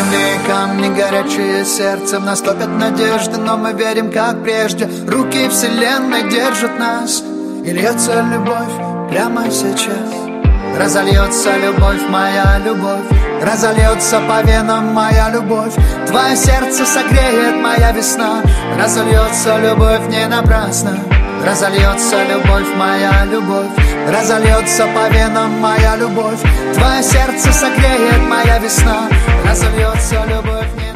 земли камни горячие сердцем, нас топят надежды, но мы верим, как прежде. Руки вселенной держат нас, и льется любовь прямо сейчас. Разольется любовь, моя любовь, разольется по венам моя любовь. Твое сердце согреет моя весна, разольется любовь не напрасно. Разольется любовь, моя любовь, разольется по венам моя любовь. Твое сердце согреет моя весна, разольется любовь не